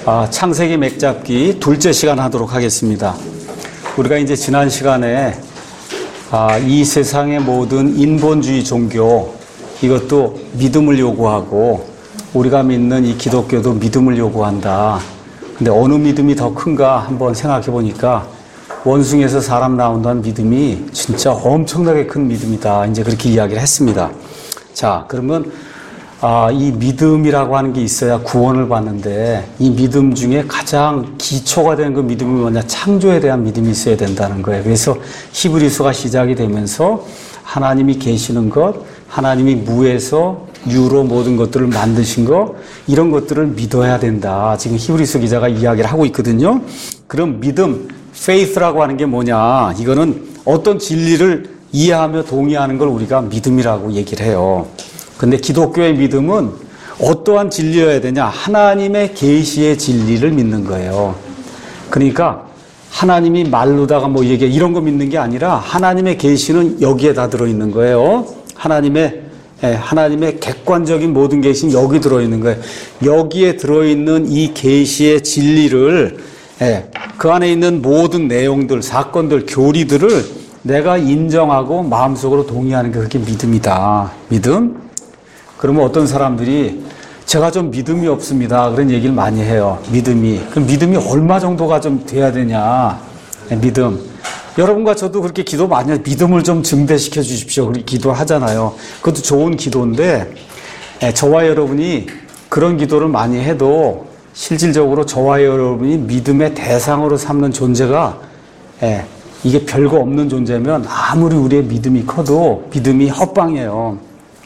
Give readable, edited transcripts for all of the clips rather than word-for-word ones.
창세기 맥잡기 둘째 시간 하도록 하겠습니다. 우리가 이제 지난 시간에 이 세상의 모든 인본주의 종교, 이것도 믿음을 요구하고 우리가 믿는 이 기독교도 믿음을 요구한다. 근데 어느 믿음이 더 큰가 한번 생각해 보니까 원숭이에서 사람 나온다는 믿음이 진짜 엄청나게 큰 믿음이다. 이제 그렇게 이야기를 했습니다. 자, 그러면 이 믿음이라고 하는 게 있어야 구원을 받는데, 이 믿음 중에 가장 기초가 되는 그 믿음이 뭐냐? 창조에 대한 믿음이 있어야 된다는 거예요. 그래서 히브리서가 시작이 되면서 하나님이 계시는 것, 하나님이 무에서 유로 모든 것들을 만드신 것, 이런 것들을 믿어야 된다. 지금 히브리서 기자가 이야기를 하고 있거든요. 그럼 믿음, faith라고 하는 게 뭐냐? 이거는 어떤 진리를 이해하며 동의하는 걸 우리가 믿음이라고 얘기를 해요. 근데 기독교의 믿음은 어떠한 진리여야 되냐? 하나님의 계시의 진리를 믿는 거예요. 그러니까 하나님이 말로다가 뭐 얘기해 이런 거 믿는 게 아니라 하나님의 계시는 여기에 다 들어있는 거예요. 하나님의 객관적인 모든 계시는 여기 들어있는 거예요. 여기에 들어있는 이 계시의 진리를, 그 안에 있는 모든 내용들, 사건들, 교리들을 내가 인정하고 마음속으로 동의하는 게 그게 믿음이다. 믿음? 그러면 어떤 사람들이 제가 좀 믿음이 없습니다. 그런 얘기를 많이 해요. 믿음이. 그럼 믿음이 얼마 정도가 좀 돼야 되냐? 믿음. 여러분과 저도 그렇게 기도 많이 해요. 믿음을 좀 증대시켜 주십시오. 그렇게 기도하잖아요. 그것도 좋은 기도인데, 저와 여러분이 그런 기도를 많이 해도 실질적으로 저와 여러분이 믿음의 대상으로 삼는 존재가, 이게 별거 없는 존재면 아무리 우리의 믿음이 커도 믿음이 헛방이에요.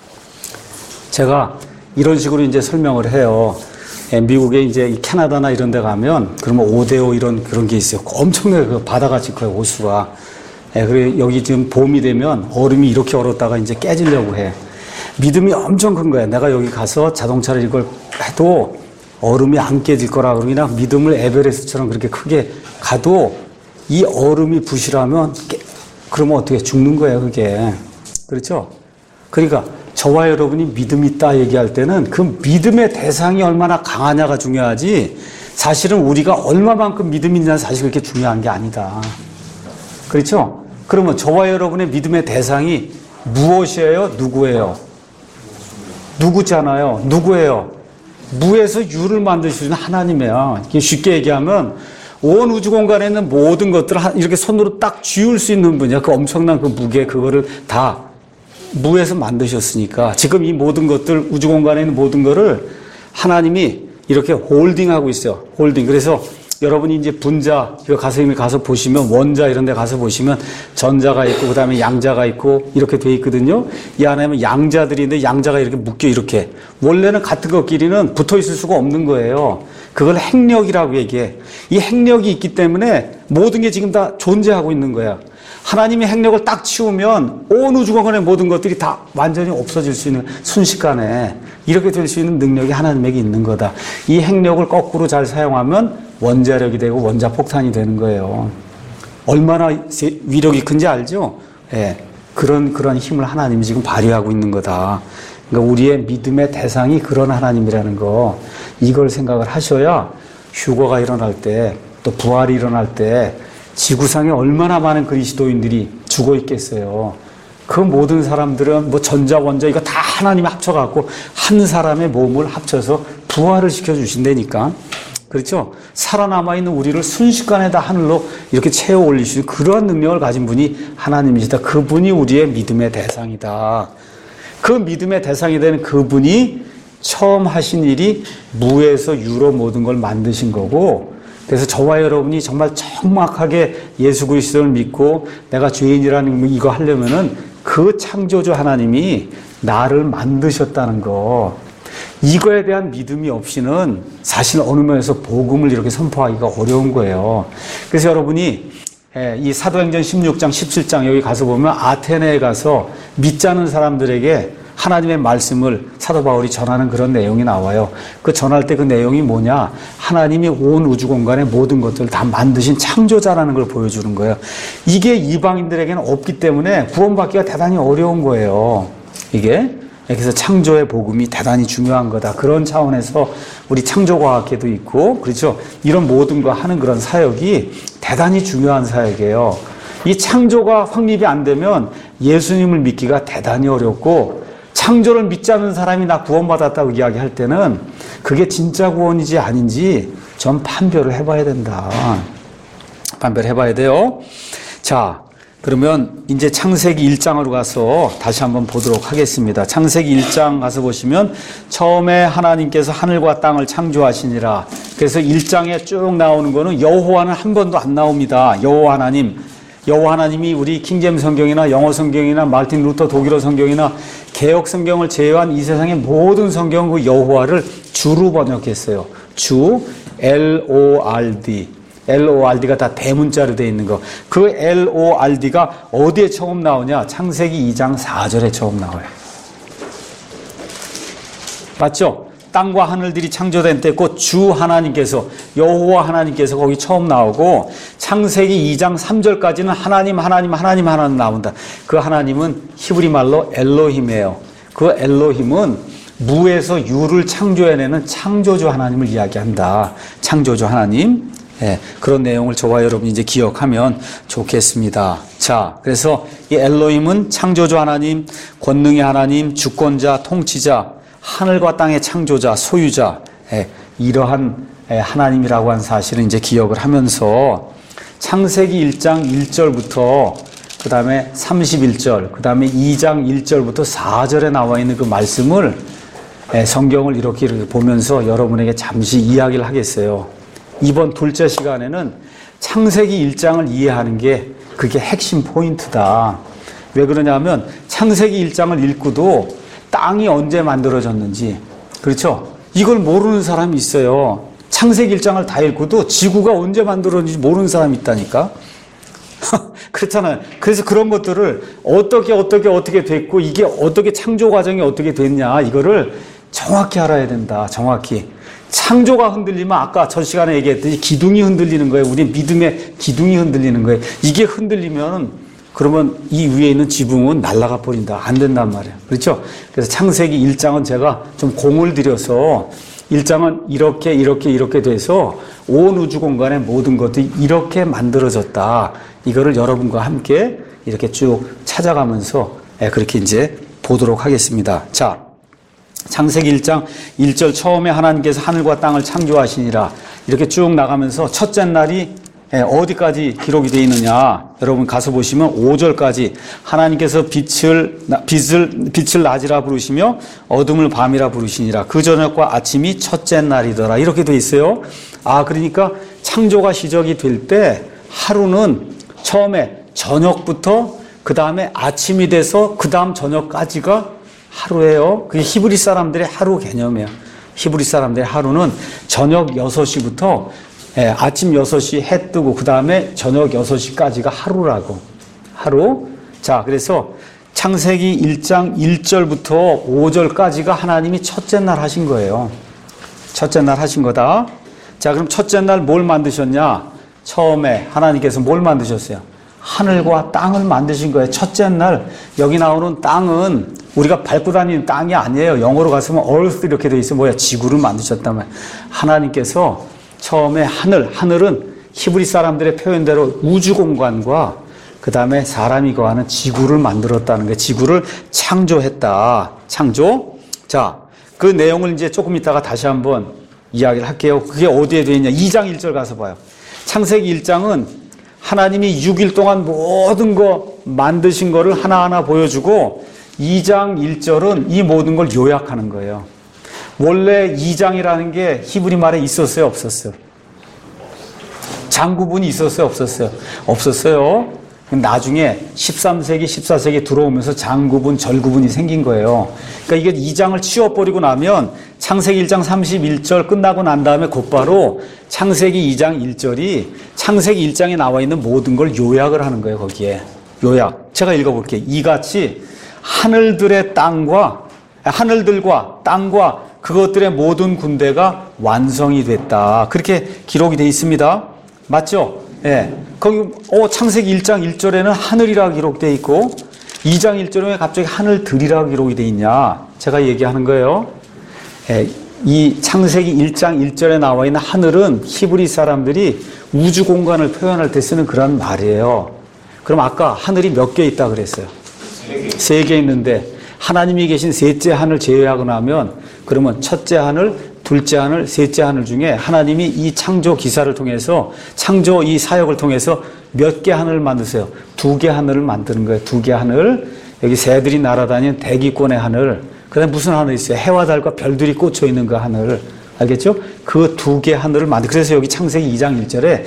제가 이런 식으로 이제 설명을 해요. 미국에 이제 캐나다나 이런 데 가면 그러면 5대5 그런 게 있어요. 엄청나게 그 바다같이 커요, 호수가. 그리고 여기 지금 봄이 되면 얼음이 이렇게 얼었다가 이제 깨지려고 해. 믿음이 엄청 큰 거야. 내가 여기 가서 자동차를 이걸 해도 얼음이 안 깨질 거라 그러나 믿음을 에베레스트처럼 그렇게 크게 가도 이 얼음이 부실하면 그러면 어떻게 죽는 거예요, 그게. 그렇죠? 그러니까 저와 여러분이 믿음이 있다 얘기할 때는 그 믿음의 대상이 얼마나 강하냐가 중요하지, 사실은 우리가 얼마만큼 믿음이 있냐는 사실 그렇게 중요한 게 아니다. 그렇죠? 그러면 저와 여러분의 믿음의 대상이 무엇이에요? 누구예요? 누구잖아요. 누구예요? 무에서 유를 만드시는 하나님이에요. 쉽게 얘기하면 온 우주 공간에 있는 모든 것들을 이렇게 손으로 딱 쥐울 수 있는 분이야. 그 엄청난 그 무게, 그거를 다 무에서 만드셨으니까 지금 이 모든 것들, 우주 공간에 있는 모든 거를 하나님이 이렇게 홀딩하고 있어요. 홀딩. 그래서 여러분이 이제 분자, 이거 가서 보시면 원자 이런 데 가서 보시면 전자가 있고 그 다음에 양자가 있고 이렇게 돼 있거든요. 이 안에는 양자들이 있는데 양자가 이렇게 묶여 이렇게. 원래는 같은 것끼리는 붙어 있을 수가 없는 거예요. 그걸 핵력이라고 얘기해. 이 핵력이 있기 때문에 모든 게 지금 다 존재하고 있는 거야. 하나님의 핵력을 딱 치우면 온 우주 공간의 모든 것들이 다 완전히 없어질 수 있는, 순식간에 이렇게 될 수 있는 능력이 하나님에게 있는 거다. 이 핵력을 거꾸로 잘 사용하면 원자력이 되고 원자폭탄이 되는 거예요. 얼마나 위력이 큰지 알죠? 그런 힘을 하나님이 지금 발휘하고 있는 거다. 그러니까 우리의 믿음의 대상이 그런 하나님이라는 거, 이걸 생각을 하셔야 휴거가 일어날 때, 또 부활이 일어날 때 지구상에 얼마나 많은 그리스도인들이 죽어 있겠어요. 그 모든 사람들은 뭐 전자, 원자 이거 다 하나님이 합쳐갖고 한 사람의 몸을 합쳐서 부활을 시켜주신다니까. 그렇죠? 살아남아 있는 우리를 순식간에 다 하늘로 이렇게 채워 올리시는 그러한 능력을 가진 분이 하나님이시다. 그분이 우리의 믿음의 대상이다. 그 믿음의 대상이 되는 그분이 처음 하신 일이 무에서 유로 모든 걸 만드신 거고, 그래서 저와 여러분이 정말 정확하게 예수 그리스도를 믿고 내가 죄인이라는 이거 하려면은 그 창조주 하나님이 나를 만드셨다는 거, 이거에 대한 믿음이 없이는 사실 어느 면에서 복음을 이렇게 선포하기가 어려운 거예요. 그래서 여러분이 이 사도행전 16장, 17장 여기 가서 보면 아테네에 가서 믿지 않은 사람들에게 하나님의 말씀을 사도 바울이 전하는 그런 내용이 나와요. 그 전할 때 그 내용이 뭐냐? 하나님이 온 우주 공간의 모든 것들을 다 만드신 창조자라는 걸 보여주는 거예요. 이게 이방인들에게는 없기 때문에 구원받기가 대단히 어려운 거예요. 이게. 그래서 창조의 복음이 대단히 중요한 거다. 그런 차원에서 우리 창조과학계도 있고, 그렇죠? 이런 모든 거 하는 그런 사역이 대단히 중요한 사역이에요. 이 창조가 확립이 안 되면 예수님을 믿기가 대단히 어렵고, 창조를 믿지 않는 사람이 나 구원받았다고 이야기할 때는 그게 진짜 구원인지 아닌지 좀 판별을 해봐야 된다. 판별해봐야 돼요. 자, 그러면 이제 창세기 1장으로 가서 다시 한번 보도록 하겠습니다. 창세기 1장 가서 보시면 처음에 하나님께서 하늘과 땅을 창조하시니라. 그래서 1장에 쭉 나오는 거는 여호와는 한 번도 안 나옵니다. 여호와 하나님이 우리 킹제임 성경이나 영어 성경이나 마르틴 루터 독일어 성경이나 개역 성경을 제외한 이 세상의 모든 성경은 그 여호와를 주로 번역했어요. 주, LORD. LORD가 다 대문자로 되어 있는 거. 그 LORD가 어디에 처음 나오냐? 창세기 2장 4절에 처음 나와요. 맞죠? 땅과 하늘들이 창조된 때 곧 주 하나님께서, 여호와 하나님께서 거기 처음 나오고, 창세기 2장 3절까지는 하나님 나온다. 그 하나님은 히브리 말로 엘로힘이에요. 그 엘로힘은 무에서 유를 창조해내는 창조주 하나님을 이야기한다. 창조주 하나님. 예, 그런 내용을 저와 여러분이 이제 기억하면 좋겠습니다. 자, 그래서 이 엘로힘은 창조주 하나님, 권능의 하나님, 주권자, 통치자, 하늘과 땅의 창조자, 소유자, 이러한 하나님이라고 하는 사실을 이제 기억을 하면서 창세기 1장 1절부터 그 다음에 31절, 그 다음에 2장 1절부터 4절에 나와 있는 그 말씀을 성경을 이렇게 보면서 여러분에게 잠시 이야기를 하겠어요. 이번 둘째 시간에는 창세기 1장을 이해하는 게 그게 핵심 포인트다. 왜 그러냐면 창세기 1장을 읽고도 땅이 언제 만들어졌는지, 그렇죠? 이걸 모르는 사람이 있어요. 창세기 1장을 다 읽고도 지구가 언제 만들어졌는지 모르는 사람이 있다니까. 그렇잖아요. 그래서 그런 것들을 어떻게 됐고 이게 어떻게 창조 과정이 어떻게 됐냐, 이거를 정확히 알아야 된다. 정확히. 창조가 흔들리면 아까 전 시간에 얘기했듯이 기둥이 흔들리는 거예요. 우리 믿음의 기둥이 흔들리는 거예요. 이게 흔들리면 그러면 이 위에 있는 지붕은 날아가 버린다. 안 된단 말이에요. 그렇죠? 그래서 창세기 1장은 제가 좀 공을 들여서 1장은 이렇게 돼서 온 우주 공간의 모든 것들이 이렇게 만들어졌다. 이거를 여러분과 함께 이렇게 쭉 찾아가면서 그렇게 이제 보도록 하겠습니다. 자, 창세기 1장 1절 처음에 하나님께서 하늘과 땅을 창조하시니라. 이렇게 쭉 나가면서 첫째 날이 어디까지 기록이 되어 있느냐. 여러분 가서 보시면 5절까지 하나님께서 빛을 낮이라 부르시며 어둠을 밤이라 부르시니라. 그 저녁과 아침이 첫째 날이더라. 이렇게 되어 있어요. 아, 그러니까 창조가 시작이 될 때 하루는 처음에 저녁부터 그 다음에 아침이 돼서 그 다음 저녁까지가 하루예요. 그게 히브리 사람들의 하루 개념이에요. 히브리 사람들의 하루는 저녁 6시부터 아침 6시 해 뜨고 그 다음에 저녁 6시까지가 하루라고. 하루. 자, 그래서 창세기 1장 1절부터 5절까지가 하나님이 첫째 날 하신 거예요. 첫째 날 하신 거다. 자, 그럼 첫째 날 뭘 만드셨냐? 처음에 하나님께서 뭘 만드셨어요? 하늘과 땅을 만드신 거예요. 첫째 날. 여기 나오는 땅은 우리가 밟고 다니는 땅이 아니에요. 영어로 갔으면 earth 이렇게 돼 있어. 뭐야? 지구를 만드셨단 말이에요. 하나님께서 처음에 하늘은 히브리 사람들의 표현대로 우주 공간과 그 다음에 사람이 거하는 지구를 만들었다는 거예요. 지구를 창조했다. 창조. 자, 그 내용을 이제 조금 있다가 다시 한번 이야기를 할게요. 그게 어디에 되어 있냐? 2장 1절 가서 봐요. 창세기 1장은 하나님이 6일 동안 모든 거 만드신 거를 하나하나 보여주고 2장 1절은 이 모든 걸 요약하는 거예요. 원래 2장이라는 게 히브리 말에 있었어요? 없었어요? 장구분이 있었어요? 없었어요? 없었어요. 나중에 13세기, 14세기 들어오면서 장구분, 절구분이 생긴 거예요. 그러니까 이게 2장을 치워버리고 나면 창세기 1장 31절 끝나고 난 다음에 곧바로 창세기 2장 1절이 창세기 1장에 나와 있는 모든 걸 요약을 하는 거예요, 거기에. 요약. 제가 읽어볼게요. 이같이 하늘들과 땅과 그것들의 모든 군대가 완성이 됐다. 그렇게 기록이 되어 있습니다. 맞죠? 예. 거기, 창세기 1장 1절에는 하늘이라 기록되어 있고, 2장 1절에 왜 갑자기 하늘들이라고 기록이 되어 있냐? 제가 얘기하는 거예요. 이 창세기 1장 1절에 나와 있는 하늘은 히브리 사람들이 우주 공간을 표현할 때 쓰는 그런 말이에요. 그럼 아까 하늘이 몇 개 있다 그랬어요? 3개 있는데 하나님이 계신 셋째 하늘 제외하고 나면 그러면 첫째 하늘, 둘째 하늘, 셋째 하늘 중에 하나님이 이 창조 기사를 통해서 창조 이 사역을 통해서 몇 개 하늘을 만드세요? 2개 하늘을 만드는 거예요. 2개 하늘. 여기 새들이 날아다니는 대기권의 하늘. 그 다음에 무슨 하늘이 있어요? 해와 달과 별들이 꽂혀 있는 그 하늘. 알겠죠? 그 2개 하늘을 그래서 여기 창세기 2장 1절에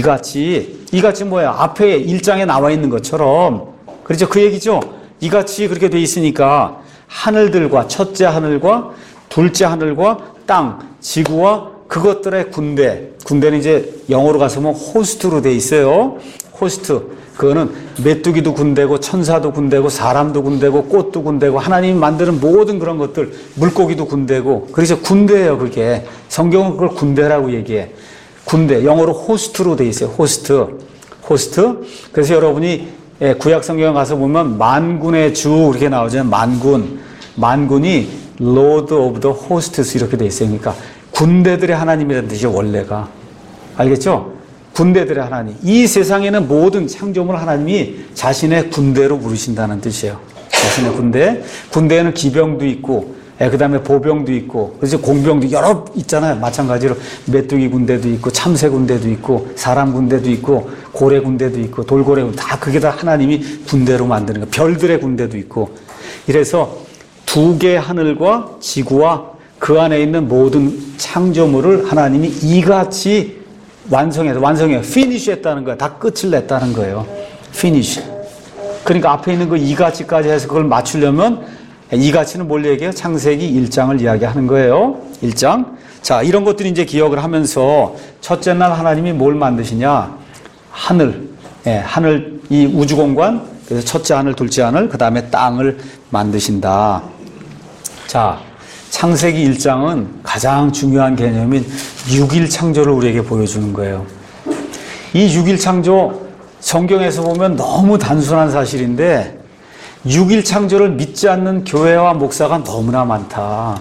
이같이 뭐야? 앞에 1장에 나와 있는 것처럼. 그렇죠? 그 얘기죠? 이같이 그렇게 돼 있으니까 하늘들과 첫째 하늘과 둘째 하늘과 땅, 지구와 그것들의 군대는 이제 영어로 가서 뭐 호스트로 돼 있어요. 호스트. 그거는 메뚜기도 군대고 천사도 군대고 사람도 군대고 꽃도 군대고 하나님이 만드는 모든 그런 것들, 물고기도 군대고. 그래서 군대예요, 그게. 성경은 그걸 군대라고 얘기해. 군대. 영어로 호스트로 돼 있어요. 호스트. 그래서 여러분이 구약 성경에 가서 보면 만군의 주 이렇게 나오잖아요. 만군이 Lord of the Hosts 이렇게 돼 있어요. 그러니까 군대들의 하나님이라는 뜻이죠, 원래가. 알겠죠? 군대들의 하나님. 이 세상에는 모든 창조물 하나님이 자신의 군대로 부르신다는 뜻이에요. 자신의 군대. 군대에는 기병도 있고, 그 다음에 보병도 있고, 그래서 공병도 여러 있잖아요. 마찬가지로 메뚜기 군대도 있고, 참새 군대도 있고, 사람 군대도 있고, 고래 군대도 있고, 돌고래 군대. 다 그게 다 하나님이 군대로 만드는 거예요. 별들의 군대도 있고. 이래서 2개 하늘과 지구와 그 안에 있는 모든 창조물을 하나님이 이같이 완성해요. finish 했다는 거예요. 다 끝을 냈다는 거예요. finish. 그러니까 앞에 있는 그 이같이까지 해서 그걸 맞추려면 이같이는 뭘 얘기해요? 창세기 1장을 이야기하는 거예요. 1장. 자, 이런 것들이 이제 기억을 하면서 첫째 날 하나님이 뭘 만드시냐? 하늘, 이 우주 공간, 그래서 첫째 하늘, 둘째 하늘, 그 다음에 땅을 만드신다. 자, 창세기 1장은 가장 중요한 개념인 6일 창조를 우리에게 보여주는 거예요. 이 6일 창조, 성경에서 보면 너무 단순한 사실인데 6일 창조를 믿지 않는 교회와 목사가 너무나 많다.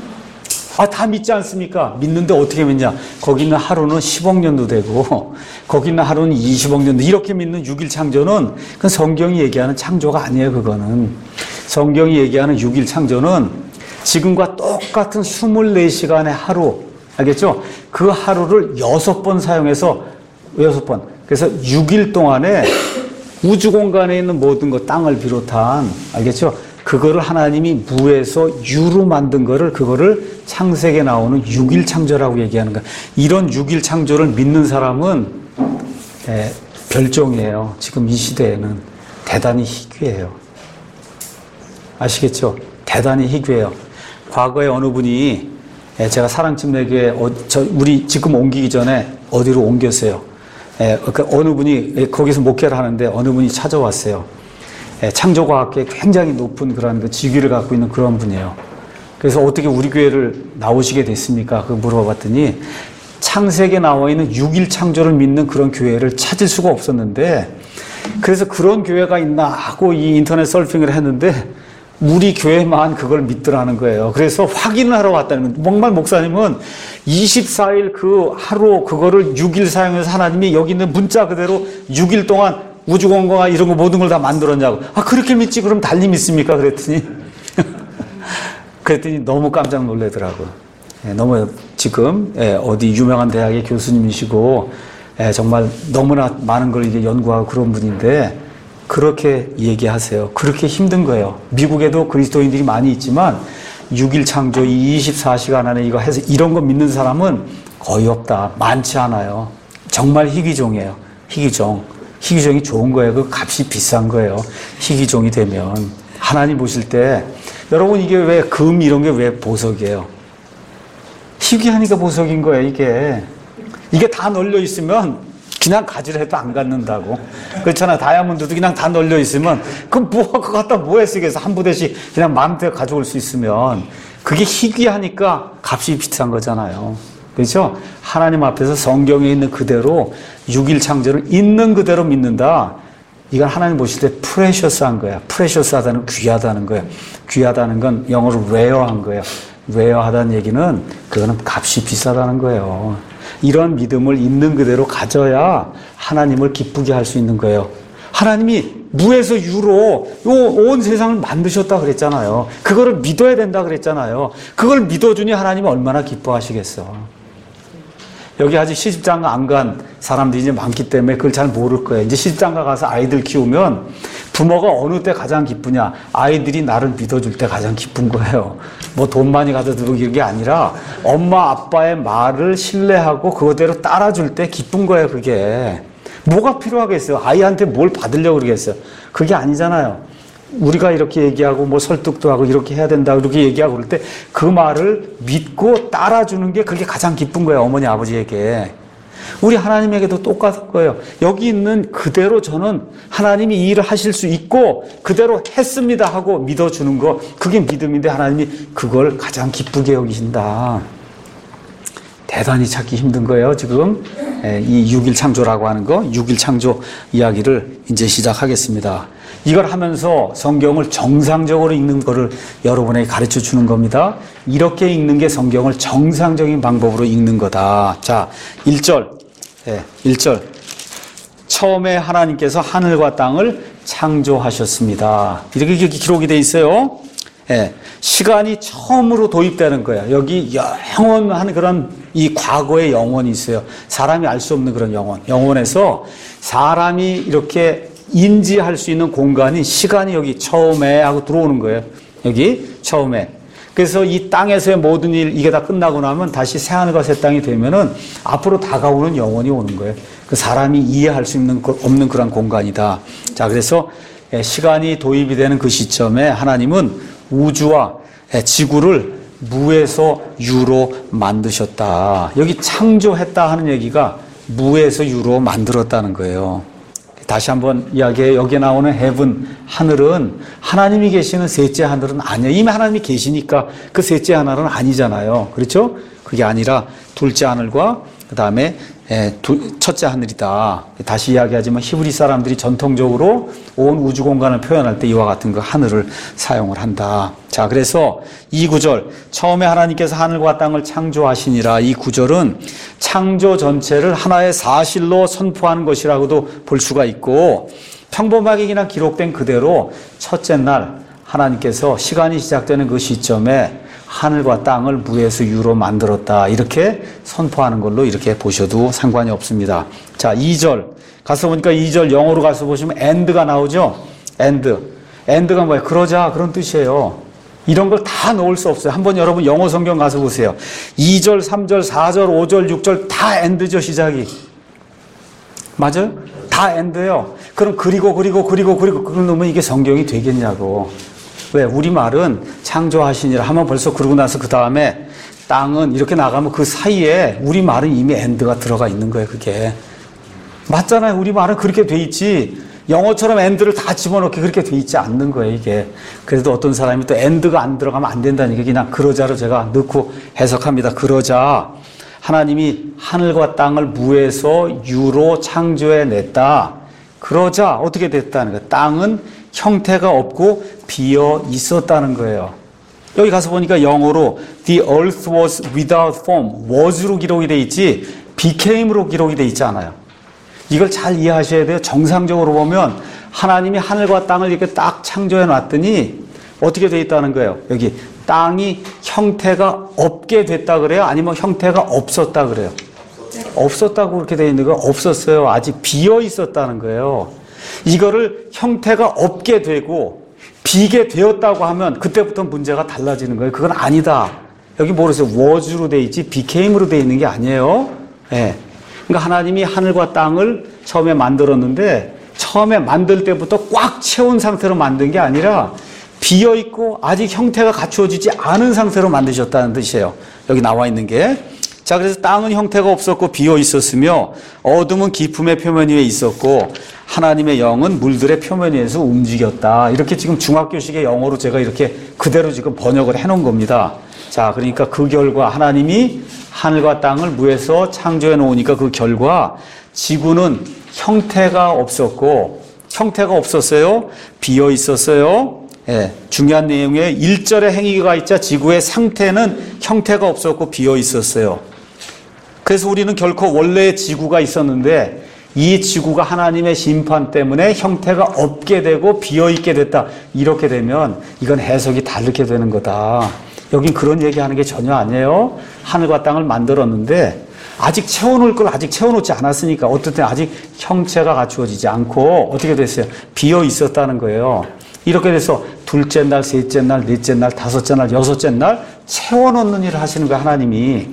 다 믿지 않습니까? 믿는데 어떻게 믿냐? 거기 있는 하루는 10억 년도 되고 거기 있는 하루는 20억 년도 이렇게 믿는 6일 창조는 그건 성경이 얘기하는 창조가 아니에요. 그거는 성경이 얘기하는 6일 창조는 지금과 똑같은 24시간의 하루, 알겠죠? 그 하루를 6번 사용해서 6번. 그래서 6일 동안에 우주 공간에 있는 모든 것, 땅을 비롯한, 알겠죠? 그거를 하나님이 무에서 유로 만든 거를, 그거를 창세기에 나오는 6일 창조라고 얘기하는 거야. 이런 6일 창조를 믿는 사람은 별종이에요. 지금 이 시대에는 대단히 희귀해요. 아시겠죠? 대단히 희귀해요. 과거에 어느 분이 제가 사랑침례교회 우리 지금 옮기기 전에 어디로 옮겼어요. 어느 분이 거기서 목회를 하는데 어느 분이 찾아왔어요. 창조과학계 굉장히 높은 그런 그 직위를 갖고 있는 그런 분이에요. 그래서 어떻게 우리 교회를 나오시게 됐습니까? 그 물어봤더니 창세기에 나와 있는 6일 창조를 믿는 그런 교회를 찾을 수가 없었는데 그래서 그런 교회가 있나 하고 이 인터넷 서핑을 했는데 우리 교회만 그걸 믿더라는 거예요. 그래서 확인을 하러 왔다는 거예요. 정말 목사님은 24일 그 하루 그거를 6일 사용해서 하나님이 여기 있는 문자 그대로 6일 동안 우주공간과 이런 거 모든 걸 다 만들었냐고. 그렇게 믿지 그럼 달리 믿습니까? 그랬더니 너무 깜짝 놀라더라고요. 너무 지금 어디 유명한 대학의 교수님이시고 정말 너무나 많은 걸 이제 연구하고 그런 분인데 그렇게 얘기하세요. 그렇게 힘든 거예요. 미국에도 그리스도인들이 많이 있지만 6일 창조, 24시간 안에 이거 해서 이런 거 믿는 사람은 거의 없다. 많지 않아요. 정말 희귀종이에요. 희귀종. 희귀종이 좋은 거예요. 그 값이 비싼 거예요. 희귀종이 되면. 하나님 보실 때 여러분 이게 왜 금 이런 게 왜 보석이에요? 희귀하니까 보석인 거예요. 이게 다 널려 있으면 그냥 가지를 해도 안 갖는다고. 그렇잖아. 다이아몬드도 그냥 다 널려 있으면 그럼 그거 갖다 뭐에 쓰겠어. 한 부대씩 그냥 마음대로 가져올 수 있으면 그게 희귀하니까 값이 비싼 거잖아요. 그렇죠? 하나님 앞에서 성경에 있는 그대로 6일 창조를 있는 그대로 믿는다. 이건 하나님 보실 때 프레셔스한 거야. 프레셔스하다는 귀하다는 거야. 귀하다는 건 영어로 rare한 거예요. rare하다는 얘기는 그거는 값이 비싸다는 거예요. 이런 믿음을 있는 그대로 가져야 하나님을 기쁘게 할 수 있는 거예요. 하나님이 무에서 유로 온 세상을 만드셨다 그랬잖아요. 그거를 믿어야 된다 그랬잖아요. 그걸 믿어주니 하나님이 얼마나 기뻐하시겠어. 여기 아직 시집장가 안 간 사람들이 이제 많기 때문에 그걸 잘 모를 거예요. 이제 시집장가 가서 아이들 키우면 부모가 어느 때 가장 기쁘냐? 아이들이 나를 믿어줄 때 가장 기쁜 거예요. 뭐 돈 많이 가져 들고 이런 게 아니라 엄마 아빠의 말을 신뢰하고 그거대로 따라줄 때 기쁜 거예요, 그게. 뭐가 필요하겠어요? 아이한테 뭘 받으려고 그러겠어요? 그게 아니잖아요. 우리가 이렇게 얘기하고 뭐 설득도 하고 이렇게 해야 된다 이렇게 얘기하고 그럴 때 그 말을 믿고 따라주는 게 그게 가장 기쁜 거예요. 어머니 아버지에게. 우리 하나님에게도 똑같은 거예요. 여기 있는 그대로 저는 하나님이 이 일을 하실 수 있고 그대로 했습니다 하고 믿어주는 거, 그게 믿음인데 하나님이 그걸 가장 기쁘게 여기신다. 대단히 찾기 힘든 거예요, 지금. 이 6일 창조라고 하는 거, 6일 창조 이야기를 이제 시작하겠습니다. 이걸 하면서 성경을 정상적으로 읽는 거를 여러분에게 가르쳐 주는 겁니다. 이렇게 읽는 게 성경을 정상적인 방법으로 읽는 거다. 자, 1절. 1절. 처음에 하나님께서 하늘과 땅을 창조하셨습니다. 이렇게 기록이 돼 있어요. 시간이 처음으로 도입되는 거예요. 여기 영원한 그런 이 과거의 영혼이 있어요. 사람이 알 수 없는 그런 영혼. 영혼에서 사람이 이렇게 인지할 수 있는 공간이 시간이 여기 처음에 하고 들어오는 거예요. 여기 처음에. 그래서 이 땅에서의 모든 일 이게 다 끝나고 나면 다시 새하늘과 새 땅이 되면은 앞으로 다가오는 영혼이 오는 거예요. 그 사람이 이해할 수 없는 그런 공간이다. 자, 그래서 시간이 도입이 되는 그 시점에 하나님은 우주와 지구를 무에서 유로 만드셨다. 여기 창조했다 하는 얘기가 무에서 유로 만들었다는 거예요. 다시 한번 이야기해. 여기에 나오는 heaven, 하늘은 하나님이 계시는 셋째 하늘은 아니에요. 이미 하나님이 계시니까 그 셋째 하늘은 아니잖아요. 그렇죠? 그게 아니라 둘째 하늘과 그 다음에 첫째 하늘이다. 다시 이야기하지만 히브리 사람들이 전통적으로 온 우주 공간을 표현할 때 이와 같은 그 하늘을 사용을 한다. 자, 그래서 이 구절, 처음에 하나님께서 하늘과 땅을 창조하시니라, 이 구절은 창조 전체를 하나의 사실로 선포하는 것이라고도 볼 수가 있고, 평범하게 그냥 기록된 그대로 첫째 날 하나님께서 시간이 시작되는 그 시점에 하늘과 땅을 무에서 유로 만들었다. 이렇게 선포하는 걸로 이렇게 보셔도 상관이 없습니다. 자, 2절. 가서 보니까 2절 영어로 가서 보시면 end가 나오죠? end가 뭐예요? 그러자, 그런 뜻이에요. 이런 걸 다 넣을 수 없어요. 한번 여러분 영어 성경 가서 보세요. 2절, 3절, 4절, 5절, 6절 다 end죠, 시작이. 맞아요? 다 end예요. 그럼 그리고 그걸 넣으면 이게 성경이 되겠냐고. 왜? 우리말은 창조하시니라 하면 벌써 그러고 나서 그 다음에 땅은 이렇게 나가면 그 사이에 우리말은 이미 end가 들어가 있는 거예요, 그게. 맞잖아요. 우리말은 그렇게 돼 있지. 영어처럼 end를 다 집어넣게 그렇게 돼 있지 않는 거예요, 이게. 그래도 어떤 사람이 또 end가 안 들어가면 안 된다니까 그냥 그러자로 제가 넣고 해석합니다. 그러자 하나님이 하늘과 땅을 무에서 유로 창조해냈다. 그러자 어떻게 됐다는 거예요? 땅은 형태가 없고 비어 있었다는 거예요. 여기 가서 보니까 영어로 The earth was without form, was로 기록이 돼 있지 became으로 기록이 돼 있지 않아요. 이걸 잘 이해하셔야 돼요. 정상적으로 보면 하나님이 하늘과 땅을 이렇게 딱 창조해 놨더니 어떻게 돼 있다는 거예요. 여기 땅이 형태가 없게 됐다 그래요? 아니면 형태가 없었다 그래요? 없었다고 그렇게 돼 있는 거 없었어요. 아직 비어 있었다는 거예요. 이거를 형태가 없게 되고 비게 되었다고 하면 그때부터 문제가 달라지는 거예요. 그건 아니다. 여기 모르세요. was로 돼 있지 became으로 돼 있는 게 아니에요. 예. 그러니까 하나님이 하늘과 땅을 처음에 만들었는데 처음에 만들 때부터 꽉 채운 상태로 만든 게 아니라 비어 있고 아직 형태가 갖추어지지 않은 상태로 만드셨다는 뜻이에요. 여기 나와 있는 게. 자, 그래서 땅은 형태가 없었고 비어 있었으며 어둠은 깊음의 표면 위에 있었고 하나님의 영은 물들의 표면 위에서 움직였다. 이렇게 지금 중학교식의 영어로 제가 이렇게 그대로 지금 번역을 해놓은 겁니다. 자, 그러니까 그 결과 하나님이 하늘과 땅을 무에서 창조해 놓으니까 그 결과 지구는 형태가 없었고 형태가 없었어요? 비어 있었어요? 예, 중요한 내용에 1절에 행위가 있자 지구의 상태는 형태가 없었고 비어 있었어요. 그래서 우리는 결코 원래의 지구가 있었는데 이 지구가 하나님의 심판 때문에 형태가 없게 되고 비어 있게 됐다. 이렇게 되면 이건 해석이 다르게 되는 거다. 여긴 그런 얘기하는 게 전혀 아니에요. 하늘과 땅을 만들었는데 아직 채워놓을 걸 아직 채워놓지 않았으니까 어떨 때 아직 형체가 갖추어지지 않고 어떻게 됐어요? 비어 있었다는 거예요. 이렇게 돼서 둘째 날, 셋째 날, 넷째 날, 다섯째 날, 여섯째 날 채워놓는 일을 하시는 거예요, 하나님이.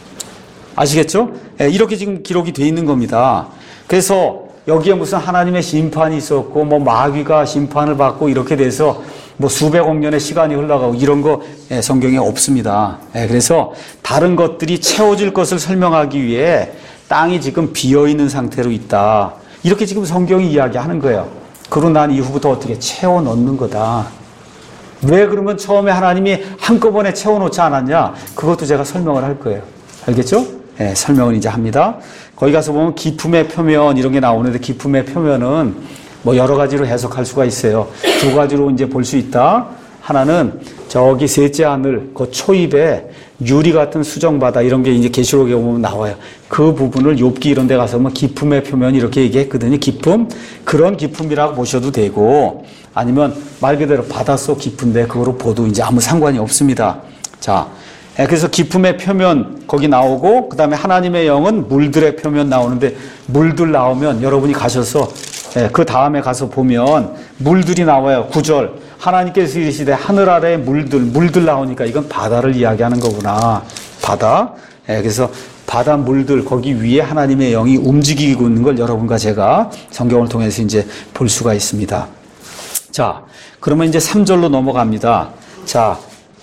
아시겠죠? 예, 이렇게 지금 기록이 돼 있는 겁니다. 그래서 여기에 무슨 하나님의 심판이 있었고 뭐 마귀가 심판을 받고 이렇게 돼서 뭐 수백억 년의 시간이 흘러가고 이런 거 성경에 없습니다. 그래서 다른 것들이 채워질 것을 설명하기 위해 땅이 지금 비어있는 상태로 있다. 이렇게 지금 성경이 이야기하는 거예요. 그러고 난 이후부터 어떻게 채워 넣는 거다. 왜 그러면 처음에 하나님이 한꺼번에 채워놓지 않았냐? 그것도 제가 설명을 할 거예요. 알겠죠? 설명을 이제 합니다. 거기 가서 보면 기품의 표면 이런 게 나오는데 기품의 표면은 뭐 여러 가지로 해석할 수가 있어요. 두 가지로 이제 볼 수 있다. 하나는 저기 셋째 하늘 그 초입에 유리 같은 수정바다 이런 게 이제 계시록에 보면 나와요. 그 부분을 욥기 이런 데 가서 뭐 기품의 표면 이렇게 얘기했거든요. 기품. 그런 기품이라고 보셔도 되고 아니면 말 그대로 바닷속 깊은데 그거로 보도 이제 아무 상관이 없습니다. 자, 그래서 기품의 표면 거기 나오고 그 다음에 하나님의 영은 물들의 표면 나오는데 물들 나오면 여러분이 가셔서 그 다음에 가서 보면 물들이 나와요. 9절 하나님께서 이르시되 하늘 아래에 물들 나오니까 이건 바다를 이야기하는 거구나. 바다. 그래서 바다 물들 거기 위에 하나님의 영이 움직이고 있는 걸 여러분과 제가 성경을 통해서 이제 볼 수가 있습니다. 자, 그러면 이제 3절로 넘어갑니다. 자,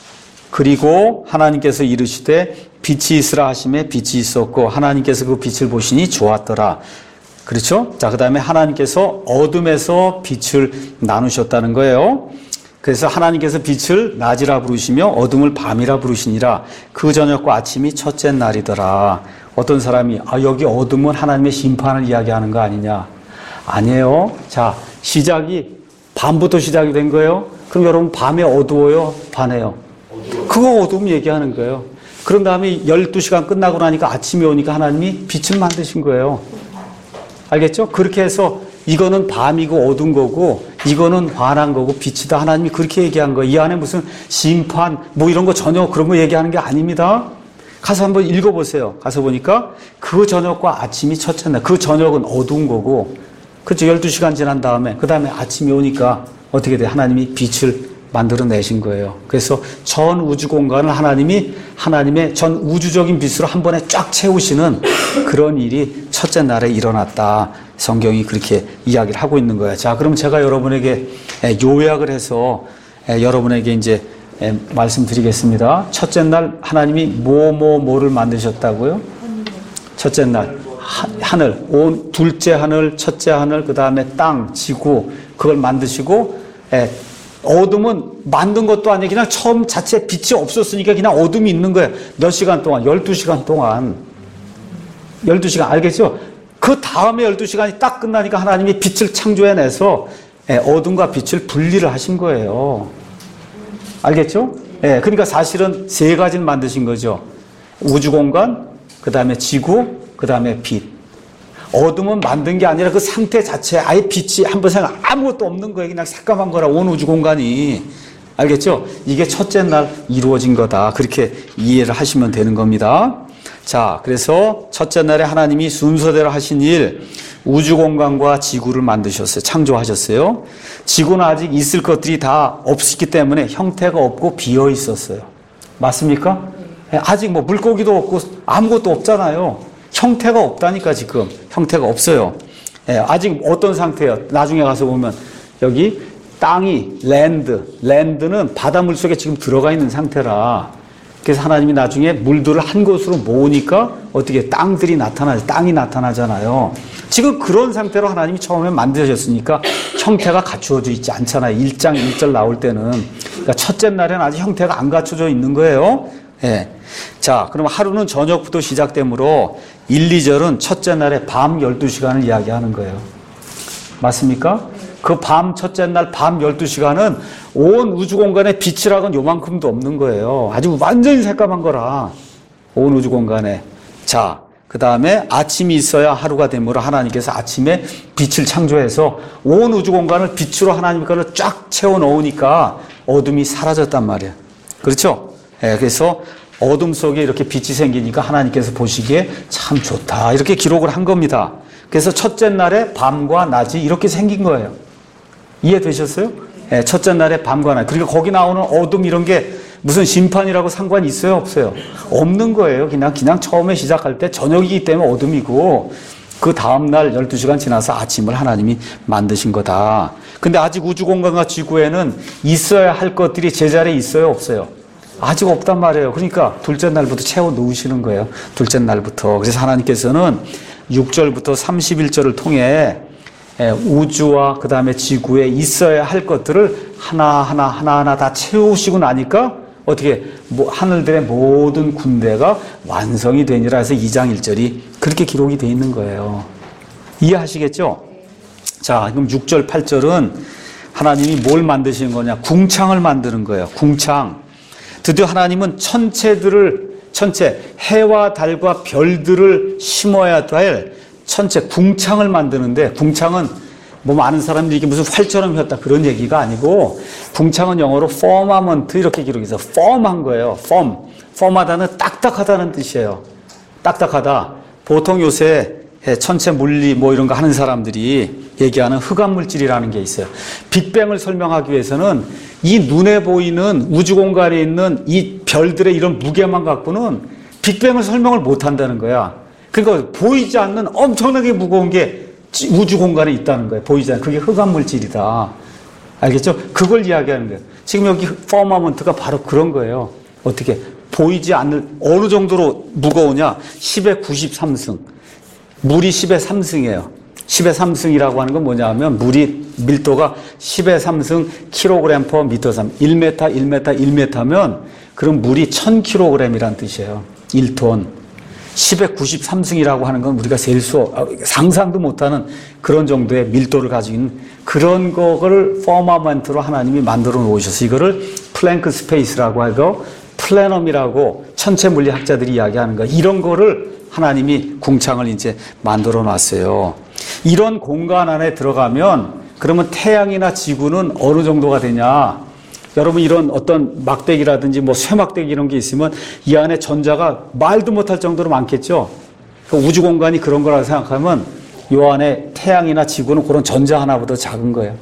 그리고 하나님께서 이르시되 빛이 있으라 하심에 빛이 있었고 하나님께서 그 빛을 보시니 좋았더라. 그렇죠? 자, 그 다음에 하나님께서 어둠에서 빛을 나누셨다는 거예요. 그래서 하나님께서 빛을 낮이라 부르시며 어둠을 밤이라 부르시니라. 그 저녁과 아침이 첫째 날이더라. 어떤 사람이 여기 어둠은 하나님의 심판을 이야기하는 거 아니냐? 아니에요. 자, 시작이 밤부터 시작이 된 거예요. 그럼 여러분 밤에 어두워요? 밤에요? 그거 어둠 얘기하는 거예요. 그런 다음에 12시간 끝나고 나니까 아침이 오니까 하나님이 빛을 만드신 거예요. 알겠죠? 그렇게 해서 이거는 밤이고 어두운 거고 이거는 환한 거고 빛이다. 하나님이 그렇게 얘기한 거예요. 이 안에 무슨 심판 뭐 이런 거 전혀 그런 거 얘기하는 게 아닙니다. 가서 한번 읽어보세요. 가서 보니까 그 저녁과 아침이 첫째 날. 그 저녁은 어두운 거고 그렇죠. 12시간 지난 다음에 그 다음에 아침이 오니까 어떻게 돼? 하나님이 빛을 만들어내신 거예요. 그래서 전 우주 공간을 하나님의 전 우주적인 빛으로 한 번에 쫙 채우시는 그런 일이 첫째 날에 일어났다. 성경이 그렇게 이야기를 하고 있는 거예요. 자, 그럼 제가 여러분에게 요약을 해서 여러분에게 이제 말씀드리겠습니다. 첫째 날 하나님이 뭐를 만드셨다고요? 첫째 날 하늘, 둘째 하늘, 첫째 하늘, 그 다음에 땅, 지구 그걸 만드시고 어둠은 만든 것도 아니고 그냥 처음 자체 빛이 없었으니까 그냥 어둠이 있는 거예요. 몇 시간 동안? 12시간 동안. 12시간 알겠죠? 그 다음에 12시간이 딱 끝나니까 하나님이 빛을 창조해내서 어둠과 빛을 분리를 하신 거예요. 알겠죠? 그러니까 사실은 세 가지를 만드신 거죠. 우주공간, 그 다음에 지구, 그 다음에 빛. 어둠은 만든 게 아니라 그 상태 자체 아예 빛이 한번 생각 아무것도 없는 거예요. 그냥 새까만 거라 온 우주 공간이. 알겠죠? 이게 첫째 날 이루어진 거다. 그렇게 이해를 하시면 되는 겁니다. 자, 그래서 첫째 날에 하나님이 순서대로 하신 일 우주 공간과 지구를 만드셨어요. 창조하셨어요. 지구는 아직 있을 것들이 다 없었기 때문에 형태가 없고 비어 있었어요. 맞습니까? 아직 뭐 물고기도 없고 아무것도 없잖아요. 형태가 없다니까 지금. 형태가 없어요. 아직 어떤 상태예요? 나중에 가서 보면 여기 땅이 랜드는 바닷물 속에 지금 들어가 있는 상태라. 그래서 하나님이 나중에 물들을 한 곳으로 모으니까 어떻게 땅이 나타나잖아요. 지금 그런 상태로 하나님이 처음에 만드셨으니까 형태가 갖추어져 있지 않잖아요. 1장 1절 나올 때는. 그러니까 첫째 날에는 아직 형태가 안 갖춰져 있는 거예요. 자, 그럼 하루는 저녁부터 시작되므로 1, 2절은 첫째 날에 밤 12시간을 이야기하는 거예요. 맞습니까? 그 밤, 첫째 날 밤 12시간은 온 우주 공간에 빛이라고는 요만큼도 없는 거예요. 아주 완전히 새까만 거라. 온 우주 공간에. 자, 그 다음에 아침이 있어야 하루가 되므로 하나님께서 아침에 빛을 창조해서 온 우주 공간을 빛으로 하나님 거를 쫙 채워 넣으니까 어둠이 사라졌단 말이에요. 그렇죠? 예, 그래서 어둠 속에 이렇게 빛이 생기니까 하나님께서 보시기에 참 좋다. 이렇게 기록을 한 겁니다. 그래서 첫째 날에 밤과 낮이 이렇게 생긴 거예요. 이해되셨어요? 예, 첫째 날에 밤과 낮. 그리고 거기 나오는 어둠 이런 게 무슨 심판이라고 상관이 있어요? 없어요? 없는 거예요. 그냥 처음에 시작할 때 저녁이기 때문에 어둠이고 그 다음날 12시간 지나서 아침을 하나님이 만드신 거다. 근데 아직 우주 공간과 지구에는 있어야 할 것들이 제자리에 있어요? 없어요? 아직 없단 말이에요. 그러니까 둘째 날부터 채워 놓으시는 거예요. 둘째 날부터. 그래서 하나님께서는 6절부터 31절을 통해 우주와 그 다음에 지구에 있어야 할 것들을 하나하나 다 채우시고 나니까 어떻게 하늘들의 모든 군대가 완성이 되니라 해서 2장 1절이 그렇게 기록이 되어 있는 거예요. 이해하시겠죠? 자, 그럼 6절 8절은 하나님이 뭘 만드시는 거냐? 궁창을 만드는 거예요. 궁창. 드디어 하나님은 천체 해와 달과 별들을 심어야 될 천체 궁창을 만드는데, 궁창은 뭐 많은 사람들이 이게 무슨 활처럼 휘었다 그런 얘기가 아니고, 궁창은 영어로 firmament 이렇게 기록해서 firm한 거예요. firm하다는 딱딱하다는 뜻이에요. 딱딱하다. 보통 요새 천체 물리 뭐 이런 거 하는 사람들이 얘기하는 흑암물질이라는 게 있어요. 빅뱅을 설명하기 위해서는 이 눈에 보이는 우주 공간에 있는 이 별들의 이런 무게만 갖고는 빅뱅을 설명을 못 한다는 거야. 그러니까 보이지 않는 엄청나게 무거운 게 우주 공간에 있다는 거예요. 보이지 않는. 그게 흑암물질이다. 알겠죠? 그걸 이야기하는 거예요. 지금 여기 퍼머먼트가 바로 그런 거예요. 어떻게? 보이지 않는, 어느 정도로 무거우냐? 10의 93승. 물이 10의 3승이에요. 10의 3승이라고 하는 건 뭐냐 하면 물이 밀도가 10의 3승 킬로그램 퍼 미터 3. 1m, 1m, 1m면 그럼 물이 1000kg이라는 뜻이에요. 1톤. 10의 93승이라고 하는 건 우리가 상상도 못하는 그런 정도의 밀도를 가지고 있는 그런 거를 퍼머먼트로 하나님이 만들어 놓으셔서 이거를 플랭크 스페이스라고 하고 플래넘이라고 천체 물리학자들이 이야기하는 거. 이런 거를 하나님이 궁창을 이제 만들어 놨어요. 이런 공간 안에 들어가면 그러면 태양이나 지구는 어느 정도가 되냐? 여러분 이런 어떤 막대기라든지 뭐 쇠막대기 이런 게 있으면 이 안에 전자가 말도 못할 정도로 많겠죠. 우주 공간이 그런 거라고 생각하면 이 안에 태양이나 지구는 그런 전자 하나보다 작은 거예요.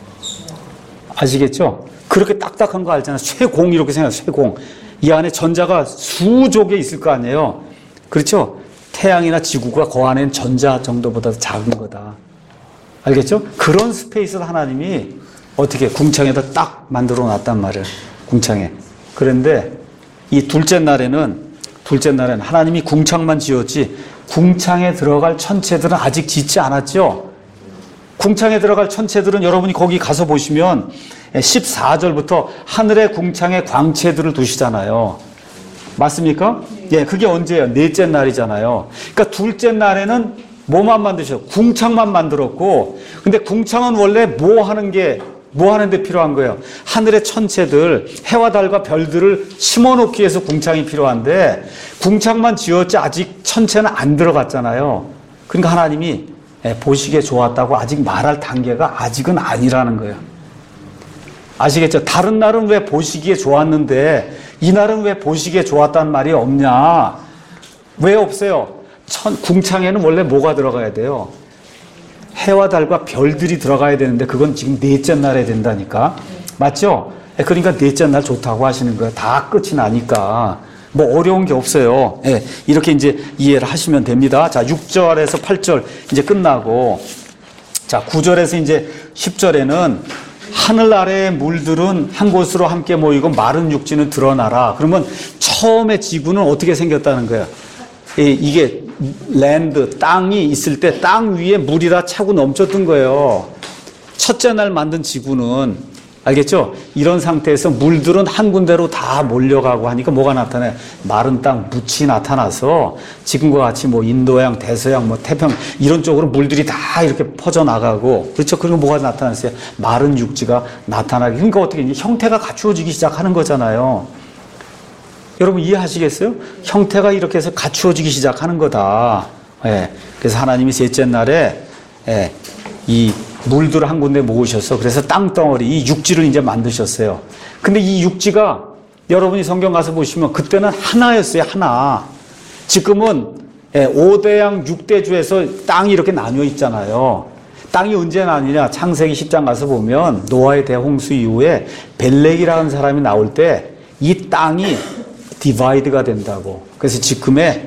아시겠죠? 그렇게 딱딱한 거 알잖아요. 쇠공 이렇게 생각해요. 쇠공. 이 안에 전자가 수조 개 있을 거 아니에요. 그렇죠? 태양이나 지구가 그 안에는 전자 정도보다 작은 거다. 알겠죠? 그런 스페이스를 하나님이 어떻게 궁창에다 딱 만들어 놨단 말이에요. 궁창에. 그런데 이 둘째 날에는 하나님이 궁창만 지었지 궁창에 들어갈 천체들은 아직 짓지 않았죠. 궁창에 들어갈 천체들은 여러분이 거기 가서 보시면 14절부터 하늘의 궁창에 광채들을 두시잖아요. 맞습니까? 예, 그게 언제예요? 넷째 날이잖아요. 그러니까 둘째 날에는 뭐만 만드셨어요? 궁창만 만들었고, 근데 궁창은 원래 뭐 하는데 필요한 거예요? 하늘의 천체들, 해와 달과 별들을 심어놓기 위해서 궁창이 필요한데, 궁창만 지었지 아직 천체는 안 들어갔잖아요. 그러니까 하나님이 보시기에 좋았다고 아직 말할 단계가 아직은 아니라는 거예요. 아시겠죠? 다른 날은 왜 보시기에 좋았는데 이 날은 왜 보시기에 좋았다는 말이 없냐? 왜 없어요? 궁창에는 원래 뭐가 들어가야 돼요? 해와 달과 별들이 들어가야 되는데 그건 지금 넷째 날에 된다니까. 맞죠? 그러니까 넷째 날 좋다고 하시는 거예요. 다 끝이 나니까. 뭐 어려운 게 없어요. 예, 이렇게 이제 이해를 하시면 됩니다. 자, 6절에서 8절 이제 끝나고, 자, 9절에서 이제 10절에는 하늘 아래의 물들은 한 곳으로 함께 모이고 마른 육지는 드러나라. 그러면 처음에 지구는 어떻게 생겼다는 거예요? 이게 랜드, 땅이 있을 때 땅 위에 물이 다 차고 넘쳤던 거예요. 첫째 날 만든 지구는 알겠죠? 이런 상태에서 물들은 한 군데로 다 몰려가고 하니까 뭐가 나타나요? 마른 땅, 묻이 나타나서 지금과 같이 뭐 인도양, 대서양, 뭐 태평 이런 쪽으로 물들이 다 이렇게 퍼져나가고 그렇죠? 그리고 뭐가 나타났어요? 마른 육지가 나타나게. 그러니까 어떻게 이제 형태가 갖추어지기 시작하는 거잖아요. 여러분 이해하시겠어요? 형태가 이렇게 해서 갖추어지기 시작하는 거다. 예. 그래서 하나님이 셋째 날에 이 물들을 한 군데 모으셔서 그래서 땅덩어리, 이 육지를 이제 만드셨어요. 근데 이 육지가 여러분이 성경 가서 보시면 그때는 하나였어요, 하나. 지금은 5대양 6대주에서 땅이 이렇게 나뉘어 있잖아요. 땅이 언제 나뉘냐? 창세기 10장 가서 보면 노아의 대홍수 이후에 벨렉이라는 사람이 나올 때 이 땅이 디바이드가 된다고. 그래서 지금의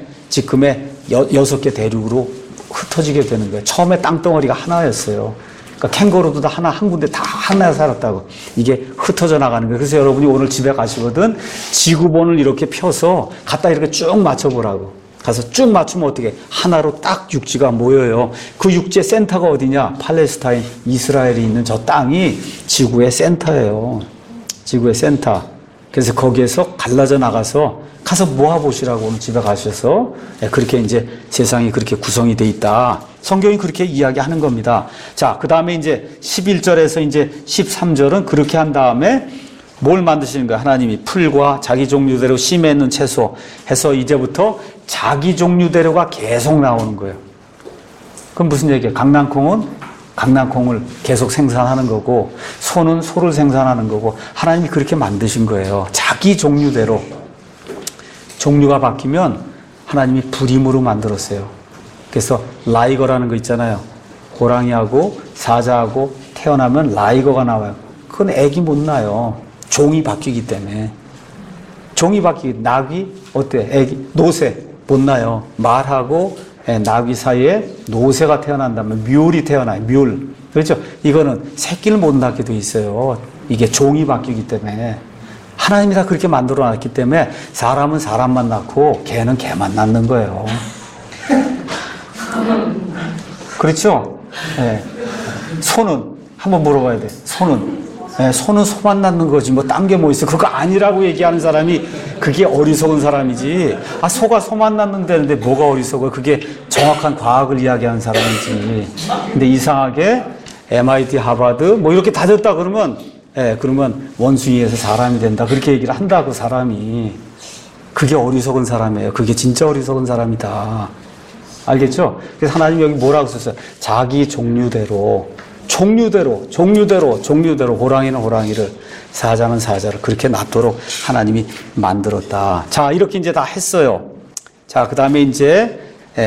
6개 대륙으로 흩어지게 되는 거예요. 처음에 땅덩어리가 하나였어요. 그러니까 캥거루도 다 한 군데 다 하나 살았다고. 이게 흩어져 나가는 거예요. 그래서 여러분이 오늘 집에 가시거든 지구본을 이렇게 펴서 갖다 이렇게 쭉 맞춰보라고. 가서 쭉 맞추면 어떻게 하나로 딱 육지가 모여요. 그 육지의 센터가 어디냐? 팔레스타인, 이스라엘이 있는 저 땅이 지구의 센터예요. 지구의 센터. 그래서 거기에서 갈라져 나가서 가서 모아보시라고 오늘 집에 가셔서 그렇게 이제 세상이 그렇게 구성이 돼 있다. 성경이 그렇게 이야기하는 겁니다. 자, 그 다음에 이제 11절에서 이제 13절은 그렇게 한 다음에 뭘 만드시는 거예요? 하나님이 풀과 자기 종류대로 씨 맺는 채소 해서 이제부터 자기 종류대로가 계속 나오는 거예요. 그럼 무슨 얘기예요? 강낭콩은 강낭콩을 계속 생산하는 거고 소는 소를 생산하는 거고 하나님이 그렇게 만드신 거예요. 자기 종류대로. 종류가 바뀌면 하나님이 불임으로 만들었어요. 그래서 라이거라는 거 있잖아요. 호랑이하고 사자하고 태어나면 라이거가 나와요. 그건 애기 못 낳아요. 종이 바뀌기 때문에. 종이 바뀌기, 낙이 어때? 애기, 노새 못 낳아요. 말하고 나귀 사이에 노새가 태어난다면 뮬이 태어나요. 뮬. 그렇죠? 이거는 새끼를 못 낳게 돼 있어요. 이게 종이 바뀌기 때문에. 하나님이 다 그렇게 만들어 놨기 때문에 사람은 사람만 낳고 개는 개만 낳는 거예요. 그렇죠? 네. 소는 한번 물어봐야 돼. 소는 소만 낳는 거지 뭐 딴 게 뭐 있어. 그거 아니라고 얘기하는 사람이 그게 어리석은 사람이지. 아, 소가 소만 낳는다는데 뭐가 어리석어. 그게 정확한 과학을 이야기하는 사람이지. 근데 이상하게 MIT, 하버드 뭐 이렇게 다 됐다 그러면 그러면 원숭이에서 사람이 된다. 그렇게 얘기를 한다고 사람이. 그게 어리석은 사람이에요. 그게 진짜 어리석은 사람이다. 알겠죠? 그래서 하나님 여기 뭐라고 썼어요? 자기 종류대로 호랑이는 호랑이를 사자는 사자를 그렇게 놔도록 하나님이 만들었다. 자, 이렇게 이제 다 했어요. 자, 그 다음에 이제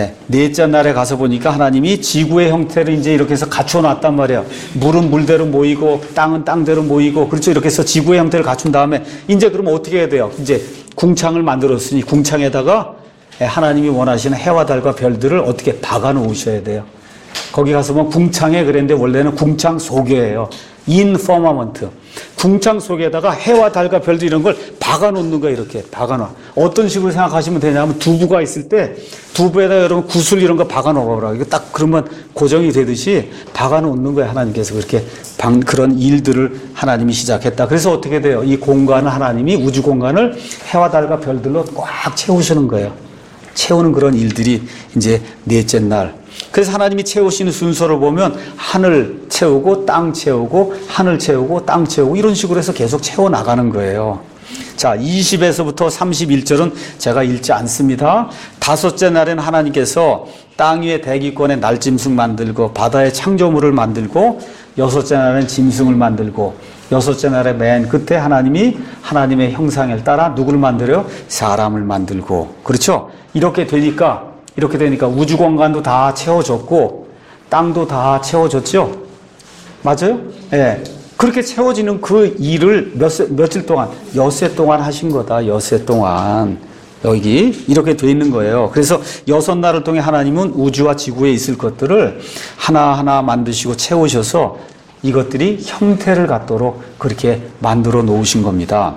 넷째 날에 가서 보니까 하나님이 지구의 형태를 이제 이렇게 해서 갖춰 놨단 말이에요. 물은 물대로 모이고 땅은 땅대로 모이고 그렇죠. 이렇게 해서 지구의 형태를 갖춘 다음에 이제 그러면 어떻게 해야 돼요? 이제 궁창을 만들었으니 궁창에다가 하나님이 원하시는 해와 달과 별들을 어떻게 박아 놓으셔야 돼요. 거기 가서 보면 궁창에 그랬는데 원래는 궁창 속에예요. in firmament. 궁창 속에다가 해와 달과 별들 이런 걸 박아 놓는 거예요. 이렇게 박아 놔. 어떤 식으로 생각하시면 되냐면 두부가 있을 때 두부에다 여러분 구슬 이런 거 박아 놓으라고. 이거 딱 그러면 고정이 되듯이 박아 놓는 거예요. 하나님께서 그렇게 그런 일들을 하나님이 시작했다. 그래서 어떻게 돼요? 이 공간을 하나님이 우주 공간을 해와 달과 별들로 꽉 채우시는 거예요. 채우는 그런 일들이 이제 넷째 날. 그래서 하나님이 채우시는 순서를 보면 하늘 채우고 땅 채우고 하늘 채우고 땅 채우고 이런 식으로 해서 계속 채워나가는 거예요. 자, 20에서부터 31절은 제가 읽지 않습니다. 다섯째 날에는 하나님께서 땅 위에 대기권에 날짐승 만들고 바다에 창조물을 만들고 여섯째 날에는 짐승을 만들고 여섯째 날의 맨 끝에 하나님이 하나님의 형상을 따라 누구를 만들어요? 사람을 만들고. 그렇죠? 이렇게 되니까 우주 공간도 다 채워졌고 땅도 다 채워졌죠? 맞아요? 예. 그렇게 채워지는 그 일을 며칠 동안, 엿새 동안 하신 거다. 엿새 동안. 여기 이렇게 돼 있는 거예요. 그래서 6날을 통해 하나님은 우주와 지구에 있을 것들을 하나하나 만드시고 채우셔서 이것들이 형태를 갖도록 그렇게 만들어 놓으신 겁니다.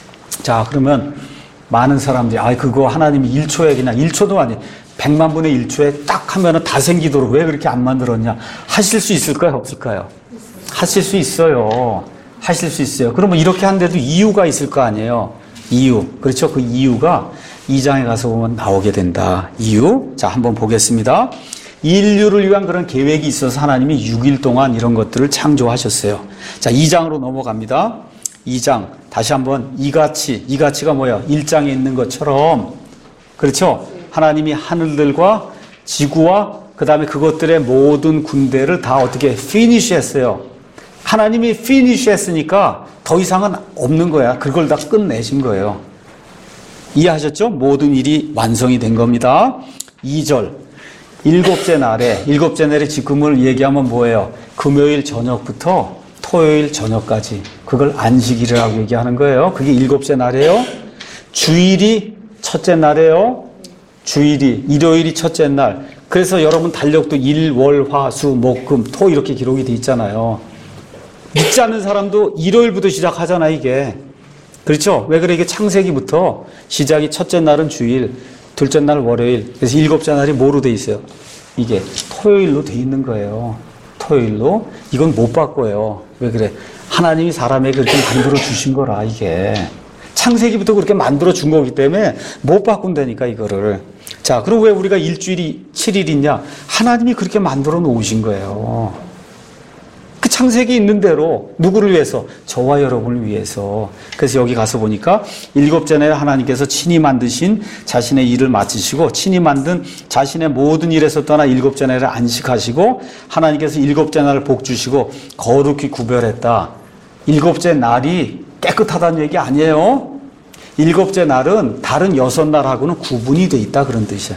자, 그러면 많은 사람들이 그거 하나님이 1초에 그냥 1초도 아니에요. 100만 분의 1초에 딱 하면은 다 생기도록 왜 그렇게 안 만들었냐? 하실 수 있을까요? 없을까요? 하실 수 있어요. 하실 수 있어요. 그러면 이렇게 한데도 이유가 있을 거 아니에요. 이유. 그렇죠. 그 이유가 2장에 가서 보면 나오게 된다. 이유. 자, 한번 보겠습니다. 인류를 위한 그런 계획이 있어서 하나님이 6일 동안 이런 것들을 창조하셨어요. 자, 2장으로 넘어갑니다. 2장. 다시 한번 이가치가 뭐야? 1장에 있는 것처럼. 그렇죠? 하나님이 하늘들과 지구와 그 다음에 그것들의 모든 군대를 다 어떻게 피니쉬 했어요. 하나님이 피니쉬 했으니까 더 이상은 없는 거야. 그걸 다 끝내신 거예요. 이해하셨죠? 모든 일이 완성이 된 겁니다. 2절. 일곱째 날에 지금을 얘기하면 뭐예요? 금요일 저녁부터 토요일 저녁까지. 그걸 안식일이라고 얘기하는 거예요. 그게 일곱째 날이에요. 주일이 첫째 날이에요. 일요일이 첫째 날. 그래서 여러분 달력도 일, 월, 화, 수, 목, 금, 토 이렇게 기록이 돼 있잖아요. 믿지 않는 사람도 일요일부터 시작하잖아, 이게. 그렇죠? 왜 그래? 이게 창세기부터 시작이 첫째 날은 주일, 둘째 날 월요일. 그래서 일곱째 날이 뭐로 돼 있어요? 이게 토요일로 돼 있는 거예요. 토요일로. 이건 못 바꿔요. 왜 그래? 하나님이 사람에게 그렇게 만들어 주신 거라, 이게. 창세기부터 그렇게 만들어 준 거기 때문에 못 바꾼다니까, 이거를. 자, 그럼 왜 우리가 일주일이 7일 있냐? 하나님이 그렇게 만들어 놓으신 거예요. 그 창세기 있는 대로 누구를 위해서? 저와 여러분을 위해서. 그래서 여기 가서 보니까 일곱째 날에 하나님께서 친히 만드신 자신의 일을 마치시고 친히 만든 자신의 모든 일에서 떠나 일곱째 날에 안식하시고 하나님께서 일곱째 날을 복 주시고 거룩히 구별했다. 일곱째 날이 깨끗하다는 얘기 아니에요. 일곱째 날은 다른 6날하고는 구분이 돼 있다, 그런 뜻이에요.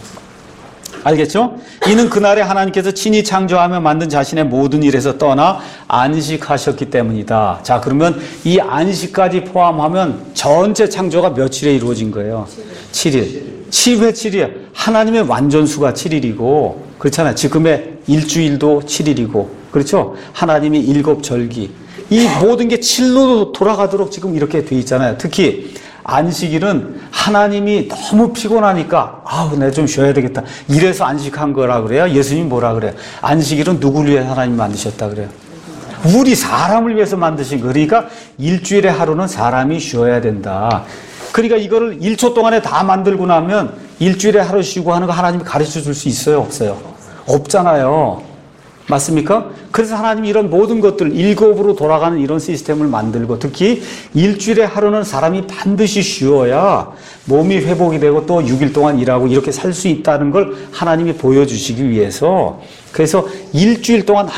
알겠죠? 이는 그날에 하나님께서 친히 창조하며 만든 자신의 모든 일에서 떠나 안식하셨기 때문이다. 자, 그러면 이 안식까지 포함하면 전체 창조가 며칠에 이루어진 거예요? 7일. 7회 7일. 하나님의 완전수가 7일이고, 그렇잖아요. 지금의 일주일도 7일이고, 그렇죠? 하나님이 일곱 절기. 이 모든 게 7로 돌아가도록 지금 이렇게 돼 있잖아요. 특히 안식일은 하나님이 너무 피곤하니까 내가 좀 쉬어야 되겠다. 이래서 안식한 거라 그래요. 예수님이 뭐라 그래요? 안식일은 누구를 위해 하나님 만드셨다 그래요? 우리 사람을 위해서 만드신 거. 그러니까 일주일에 하루는 사람이 쉬어야 된다. 그러니까 이거를 1초 동안에 다 만들고 나면 일주일에 하루 쉬고 하는 거 하나님이 가르쳐 줄 수 있어요? 없어요? 없잖아요. 맞습니까? 그래서 하나님이 이런 모든 것들 일곱으로 돌아가는 이런 시스템을 만들고 특히 일주일에 하루는 사람이 반드시 쉬어야 몸이 회복이 되고 또 6일 동안 일하고 이렇게 살 수 있다는 걸 하나님이 보여주시기 위해서 그래서 일주일 동안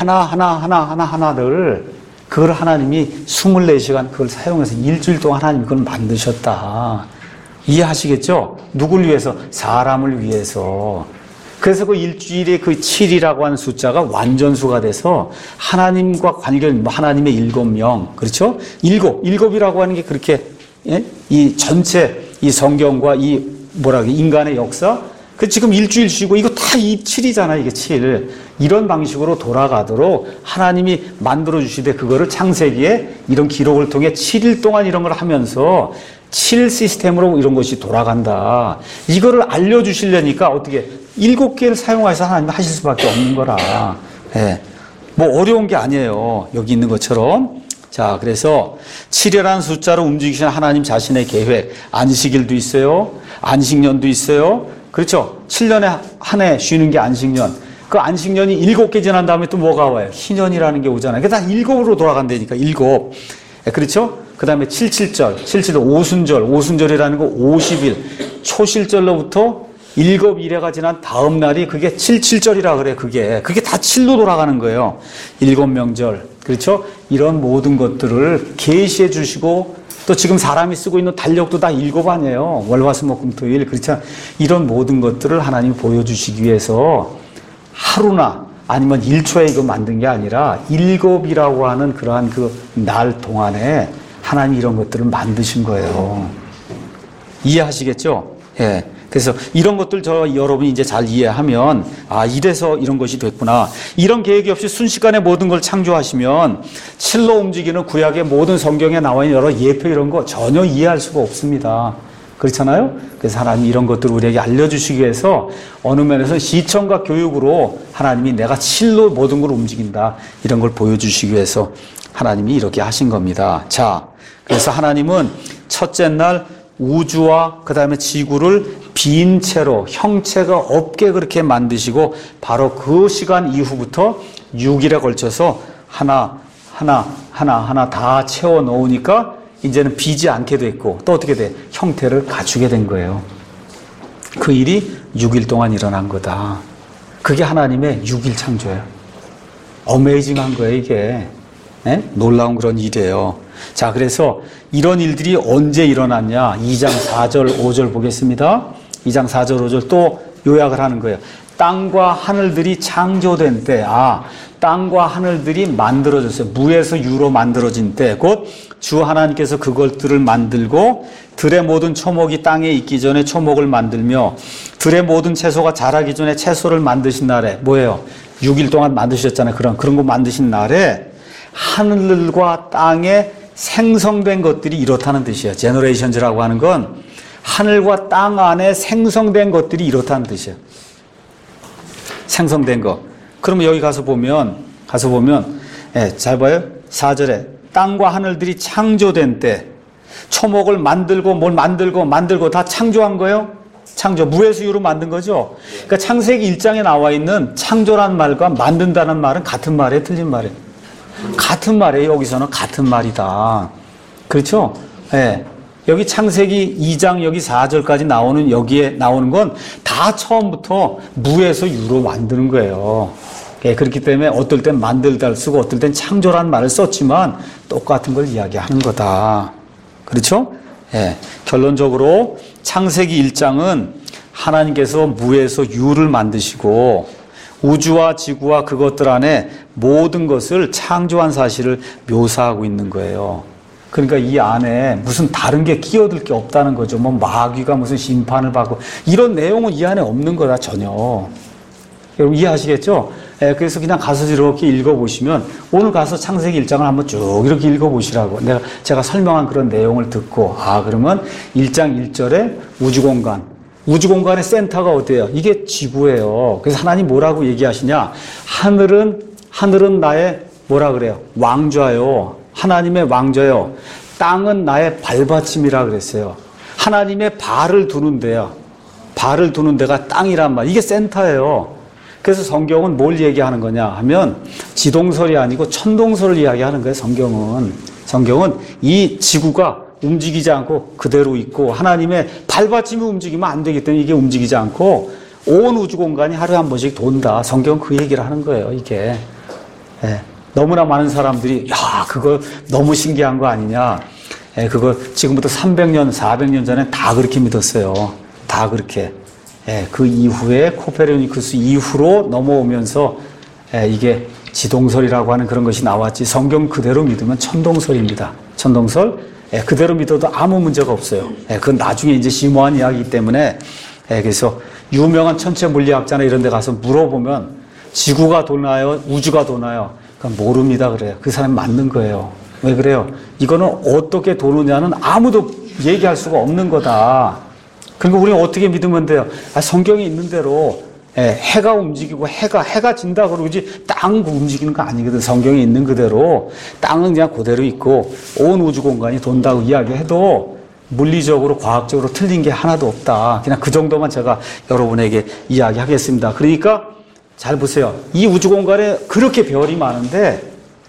하나를 그걸 하나님이 24시간 그걸 사용해서 일주일 동안 하나님이 그걸 만드셨다. 이해하시겠죠? 누굴 위해서? 사람을 위해서. 그래서 그 일주일의 그 7이라고 하는 숫자가 완전수가 돼서 하나님과 관련, 하나님의 7명, 그렇죠? 일곱이라고 하는 게 그렇게, 예? 이 전체, 이 성경과 이 인간의 역사, 그 지금 일주일 쉬고 이거 다 이 7이잖아, 이게 7. 이런 방식으로 돌아가도록 하나님이 만들어주시되 그거를 창세기에 이런 기록을 통해 7일 동안 이런 걸 하면서 7 시스템으로 이런 것이 돌아간다. 이거를 알려주시려니까 어떻게 7개를 사용해서 하나님이 하실 수밖에 없는 거라. 예. 뭐 어려운 게 아니에요. 여기 있는 것처럼. 자, 그래서 7이라는 숫자로 움직이시는 하나님 자신의 계획. 안식일도 있어요. 안식년도 있어요. 그렇죠? 7년에 한 해 쉬는 게 안식년. 그 안식년이 7개 지난 다음에 또 뭐가 와요? 희년이라는 게 오잖아요. 그게 다 7으로 돌아간다니까, 7. 그렇죠? 그 다음에 7절, 오순절이라는 거 50일. 초실절로부터 7일에가 지난 다음 날이 그게 7절이라 그래, 그게 다 7로 돌아가는 거예요. 7명절. 그렇죠? 이런 모든 것들을 계시해 주시고 또 지금 사람이 쓰고 있는 달력도 다 7 아니에요. 월화수목금토일. 그렇죠? 이런 모든 것들을 하나님이 보여주시기 위해서 하루나 아니면 1초에 이거 만든 게 아니라 7이라고 하는 그러한 그 날 동안에 하나님이 이런 것들을 만드신 거예요. 이해하시겠죠? 예. 그래서 이런 것들 여러분이 이제 잘 이해하면 이래서 이런 것이 됐구나. 이런 계획이 없이 순식간에 모든 걸 창조하시면 7로 움직이는 구약의 모든 성경에 나와 있는 여러 예표 이런 거 전혀 이해할 수가 없습니다. 그렇잖아요? 그래서 하나님이 이런 것들을 우리에게 알려주시기 위해서 어느 면에서 시청과 교육으로 하나님이 내가 7로 모든 걸 움직인다. 이런 걸 보여주시기 위해서 하나님이 이렇게 하신 겁니다. 자, 그래서 하나님은 첫째 날 우주와 그 다음에 지구를 빈 채로 형체가 없게 그렇게 만드시고 바로 그 시간 이후부터 6일에 걸쳐서 하나 다 채워 넣으니까 이제는 비지 않게 됐고 또 어떻게 돼? 형태를 갖추게 된 거예요. 그 일이 6일 동안 일어난 거다. 그게 하나님의 6일 창조예요. 어메이징한 거예요, 이게. 네? 놀라운 그런 일이에요. 자, 그래서 이런 일들이 언제 일어났냐? 2장 4절, 5절 보겠습니다. 2장 4절, 5절 또 요약을 하는 거예요. 땅과 하늘들이 창조된 때, 땅과 하늘들이 만들어졌어요. 무에서 유로 만들어진 때, 곧 주 하나님께서 그것들을 만들고 들의 모든 초목이 땅에 있기 전에 초목을 만들며 들의 모든 채소가 자라기 전에 채소를 만드신 날에 뭐예요? 6일 동안 만드셨잖아요. 그런 거 만드신 날에 하늘과 땅에 생성된 것들이 이렇다는 뜻이에요. 제너레이션즈라고 하는 건 하늘과 땅 안에 생성된 것들이 이렇다는 뜻이에요. 생성된 거. 그러면 여기 가서 보면, 잘 봐요. 4절에 땅과 하늘들이 창조된 때 초목을 만들고 뭘 만들고 다 창조한 거예요. 창조, 무에서 유로 만든 거죠. 그러니까 창세기 1장에 나와 있는 창조란 말과 만든다는 말은 같은 말이에요, 틀린 말이에요? 같은 말이에요. 여기서는 같은 말이다. 그렇죠? 예. 여기 창세기 2장 여기 4절까지 나오는 여기에 나오는 건 다 처음부터 무에서 유로 만드는 거예요. 예, 그렇기 때문에 어떨 땐 만들다를 쓰고 어떨 땐 창조란 말을 썼지만 똑같은 걸 이야기하는 거다. 그렇죠? 예. 결론적으로 창세기 1장은 하나님께서 무에서 유를 만드시고 우주와 지구와 그것들 안에 모든 것을 창조한 사실을 묘사하고 있는 거예요. 그러니까 이 안에 무슨 다른 게 끼어들 게 없다는 거죠. 뭐 마귀가 무슨 심판을 받고 이런 내용은 이 안에 없는 거다 전혀. 여러분 이해하시겠죠? 예, 그래서 그냥 가서 이렇게 읽어보시면 오늘 가서 창세기 1장을 한번 쭉 이렇게 읽어보시라고 제가 설명한 그런 내용을 듣고 그러면 1장 1절에 우주공간의 센터가 어디예요? 이게 지구예요. 그래서 하나님 뭐라고 얘기하시냐? 하늘은 나의 뭐라 그래요? 왕좌요. 하나님의 왕좌요. 땅은 나의 발받침이라 그랬어요. 하나님의 발을 두는 데요. 발을 두는 데가 땅이란 말. 이게 센터예요. 그래서 성경은 뭘 얘기하는 거냐 하면 지동설이 아니고 천동설을 이야기하는 거예요. 성경은 이 지구가 움직이지 않고 그대로 있고 하나님의 발받침이 움직이면 안 되기 때문에 이게 움직이지 않고 온 우주 공간이 하루에 한 번씩 돈다. 성경은 그 얘기를 하는 거예요. 이게. 예. 너무나 많은 사람들이 그거 너무 신기한 거 아니냐. 예, 그거 지금부터 300년, 400년 전에 다 그렇게 믿었어요. 다 그렇게. 예, 그 이후에 코페르니쿠스 이후로 넘어오면서 이게 지동설이라고 하는 그런 것이 나왔지 성경 그대로 믿으면 천동설입니다. 천동설. 예, 그대로 믿어도 아무 문제가 없어요. 예, 그건 나중에 이제 심오한 이야기이기 때문에 그래서 유명한 천체 물리학자나 이런 데 가서 물어보면 지구가 도나요? 우주가 도나요? 그러니까 모릅니다 그래요. 그 사람이 맞는 거예요. 왜 그래요? 이거는 어떻게 도느냐는 아무도 얘기할 수가 없는 거다. 그러니까 우리는 어떻게 믿으면 돼요? 성경에 있는 대로 해가 움직이고 해가 진다 그러지 땅 움직이는 거 아니거든. 성경에 있는 그대로 땅은 그냥 그대로 있고 온 우주 공간이 돈다고 이야기해도 물리적으로 과학적으로 틀린 게 하나도 없다. 그냥 그 정도만 제가 여러분에게 이야기하겠습니다. 그러니까 잘 보세요. 이 우주 공간에 그렇게 별이 많은데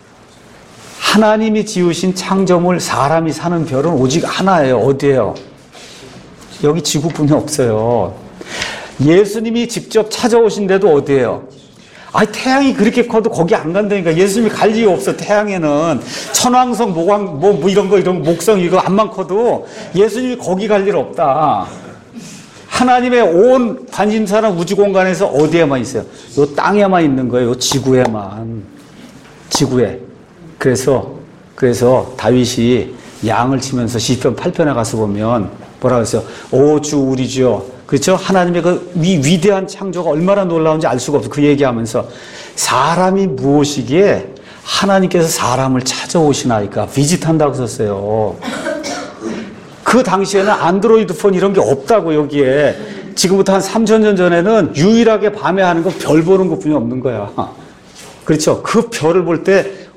하나님이 지으신 창조물 사람이 사는 별은 오직 하나예요. 어디예요? 여기 지구뿐이 없어요. 예수님이 직접 찾아오신 데도 어디예요? 태양이 그렇게 커도 거기 안 간다니까. 예수님이 갈 이유 없어. 태양에는 천왕성, 뭐 이런 거 목성 이거 암만 커도 예수님이 거기 갈 일 없다. 하나님의 온 관심사는 우주 공간에서 어디에만 있어요? 요 땅에만 있는 거예요. 요 지구에만. 지구에. 그래서 다윗이 양을 치면서 시편 8편에 가서 보면 뭐라고 했어요? 오 주 우리 주여. 그렇죠? 하나님의 그 위대한 창조가 얼마나 놀라운지 알 수가 없어. 그 얘기하면서 사람이 무엇이기에 하나님께서 사람을 찾아오시나이까. 비짓한다고 썼어요. 그 당시에는 안드로이드 폰 이런 게 없다고 여기에. 지금부터 한 3000년 전에는 유일하게 밤에 하는 건 별 보는 것뿐이 없는 거야. 그렇죠? 그 별을 볼 때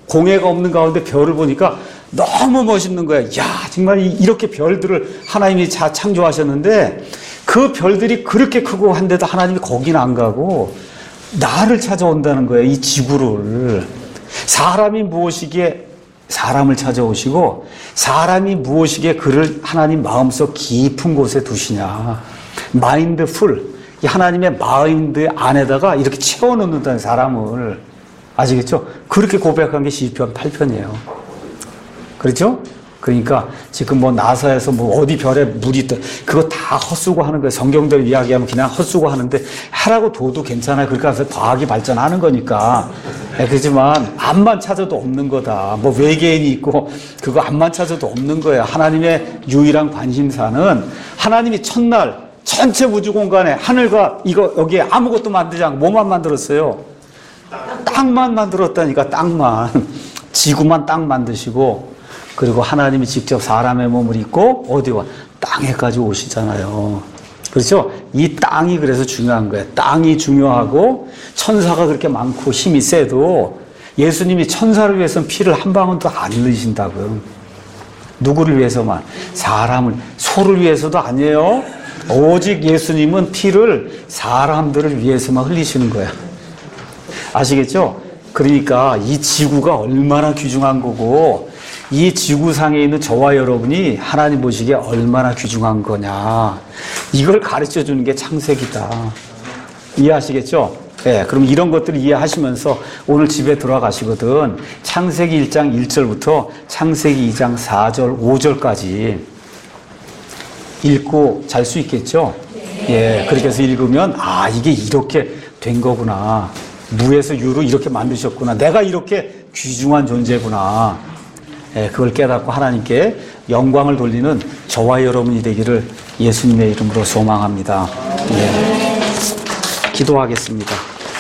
공해가 없는 가운데 별을 보니까 너무 멋있는 거야. 야, 정말 이렇게 별들을 하나님이 창조하셨는데 그 별들이 그렇게 크고 한데도 하나님이 거기는 안 가고 나를 찾아온다는 거예요. 이 지구를. 사람이 무엇이기에 사람을 찾아오시고 사람이 무엇이기에 그를 하나님 마음속 깊은 곳에 두시냐. 마인드풀. 하나님의 마인드 안에다가 이렇게 채워넣는다는 사람을. 아시겠죠? 그렇게 고백한 게 시편 8편이에요. 그렇죠? 그러니까 지금 뭐 나사에서 뭐 어디 별에 물이 있다. 그거 다 헛수고 하는 거예요. 성경대로 이야기하면 그냥 헛수고 하는데 하라고 둬도 괜찮아요. 그렇게 해서 과학이 발전하는 거니까. 네, 그렇지만 암만 찾아도 없는 거다. 뭐 외계인이 있고 그거 암만 찾아도 없는 거예요. 하나님의 유일한 관심사는 하나님이 첫날 전체 우주 공간에 하늘과 이거 여기에 아무것도 만들지 않고 뭐만 만들었어요? 땅만 만들었다니까. 땅만. 지구만 땅 만드시고 그리고 하나님이 직접 사람의 몸을 입고 어디와 땅에까지 오시잖아요. 그렇죠? 이 땅이 그래서 중요한 거예요. 땅이 중요하고 천사가 그렇게 많고 힘이 세도 예수님이 천사를 위해서는 피를 한 방울도 안 흘리신다고요. 누구를 위해서만? 사람을, 소를 위해서도 아니에요. 오직 예수님은 피를 사람들을 위해서만 흘리시는 거예요. 아시겠죠? 그러니까 이 지구가 얼마나 귀중한 거고 이 지구상에 있는 저와 여러분이 하나님 보시기에 얼마나 귀중한 거냐. 이걸 가르쳐 주는 게 창세기다. 이해하시겠죠? 네, 그럼 이런 것들을 이해하시면서 오늘 집에 돌아가시거든 창세기 1장 1절부터 창세기 2장 4절, 5절까지 읽고 잘 수 있겠죠? 예, 그렇게 해서 읽으면 아, 이게 이렇게 된 거구나. 무에서 유로 이렇게 만드셨구나. 내가 이렇게 귀중한 존재구나. 예, 그걸 깨닫고 하나님께 영광을 돌리는 저와 여러분이 되기를 예수님의 이름으로 소망합니다. 예, 기도하겠습니다.